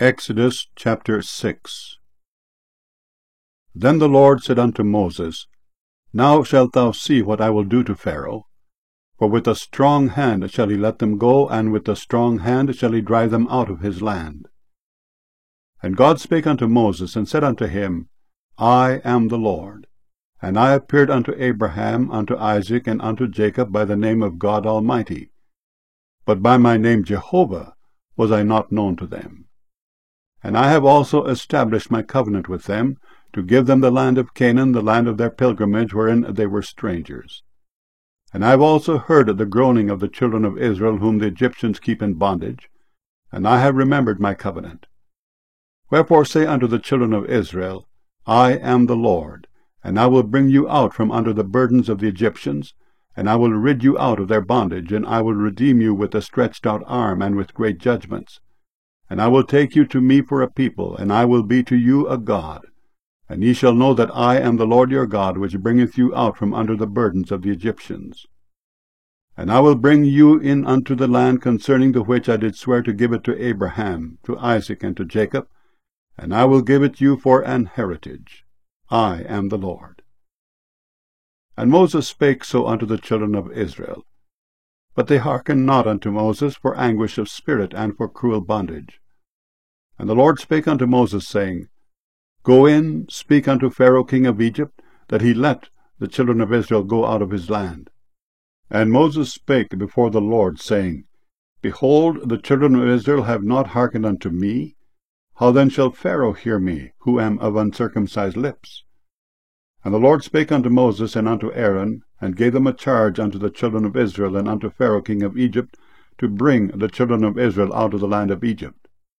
Exodus chapter 6. Then the Lord said unto Moses, Now shalt thou see what I will do to Pharaoh. For with a strong hand shall he let them go, and with a strong hand shall he drive them out of his land. And God spake unto Moses, and said unto him, I am the Lord. And I appeared unto Abraham, unto Isaac, and unto Jacob by the name of God Almighty. But by my name Jehovah was I not known to them. And I have also established my covenant with them, to give them the land of Canaan, the land of their pilgrimage, wherein they were strangers. And I have also heard the groaning of the children of Israel, whom the Egyptians keep in bondage, and I have remembered my covenant. Wherefore say unto the children of Israel, I am the Lord, and I will bring you out from under the burdens of the Egyptians, and I will rid you out of their bondage, and I will redeem you with a stretched out arm, and with great judgments. And I will take you to me for a people, and I will be to you a God. And ye shall know that I am the Lord your God, which bringeth you out from under the burdens of the Egyptians. And I will bring you in unto the land concerning the which I did swear to give it to Abraham, to Isaac, and to Jacob, and I will give it you for an heritage. I am the Lord. And Moses spake so unto the children of Israel. But they hearkened not unto Moses for anguish of spirit, and for cruel bondage. And the Lord spake unto Moses, saying, Go in, speak unto Pharaoh king of Egypt, that he let the children of Israel go out of his land. And Moses spake before the Lord, saying, Behold, the children of Israel have not hearkened unto me. How then shall Pharaoh hear me, who am of uncircumcised lips? And the Lord spake unto Moses and unto Aaron, and gave them a charge unto the children of Israel and unto Pharaoh king of Egypt, to bring the children of Israel out of the land of Egypt.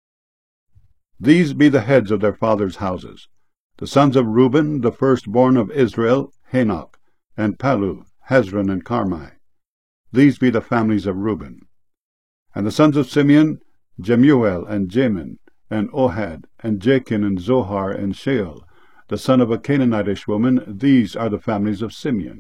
These be the heads of their fathers' houses. The sons of Reuben, the firstborn of Israel, Hanoch, and Pallu, Hezron, and Carmi. These be the families of Reuben. And the sons of Simeon, Jemuel, and Jamin, and Ohad, and Jachin, and Zohar, and Sheol, the son of a Canaanitish woman. These are the families of Simeon.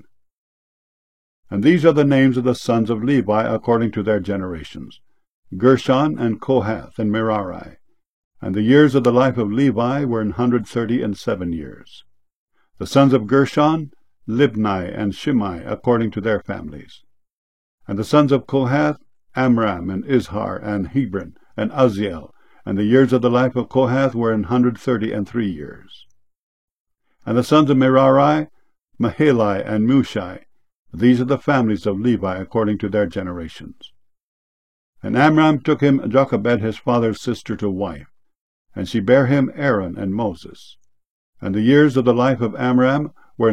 And these are the names of the sons of Levi according to their generations, Gershon, and Kohath, and Merari. And the years of the life of Levi were 137 years. The sons of Gershon, Libni, and Shimei, according to their families. And the sons of Kohath, Amram, and Izhar, and Hebron, and Uzziel. And the years of the life of Kohath were 133 years. And the sons of Merari, Mahali, and Mushai. These are the families of Levi according to their generations. And Amram took him Jochebed his father's sister to wife, and she bare him Aaron and Moses. And the years of the life of Amram were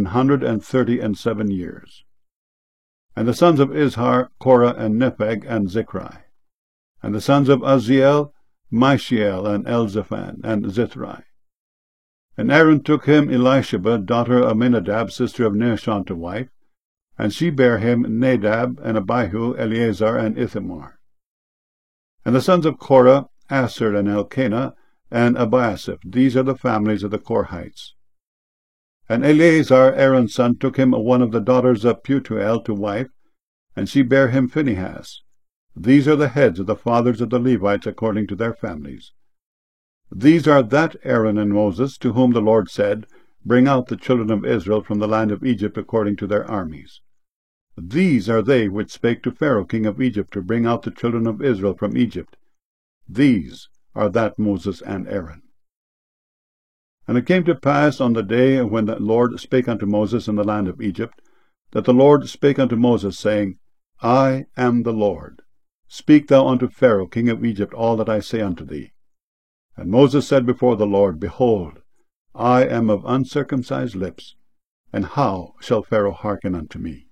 137 years. And the sons of Izhar, Korah, and Nepheg, and Zichri. And the sons of Uzziel, Mishael, and Elzaphan, and Zithri. And Aaron took him Elisheba, daughter of Aminadab, sister of Nahshon, to wife, and she bare him Nadab, and Abihu, Eleazar, and Ithamar. And the sons of Korah, Asher, and Elkanah, and Abiasaph. These are the families of the Korhites. And Eleazar, Aaron's son, took him one of the daughters of Putiel to wife, and she bare him Phinehas. These are the heads of the fathers of the Levites according to their families. These are that Aaron and Moses, to whom the Lord said, Bring out the children of Israel from the land of Egypt according to their armies. These are they which spake to Pharaoh king of Egypt, to bring out the children of Israel from Egypt. These are that Moses and Aaron. And it came to pass on the day when the Lord spake unto Moses in the land of Egypt, that the Lord spake unto Moses, saying, I am the Lord. Speak thou unto Pharaoh king of Egypt all that I say unto thee. And Moses said before the Lord, Behold, I am of uncircumcised lips, and how shall Pharaoh hearken unto me?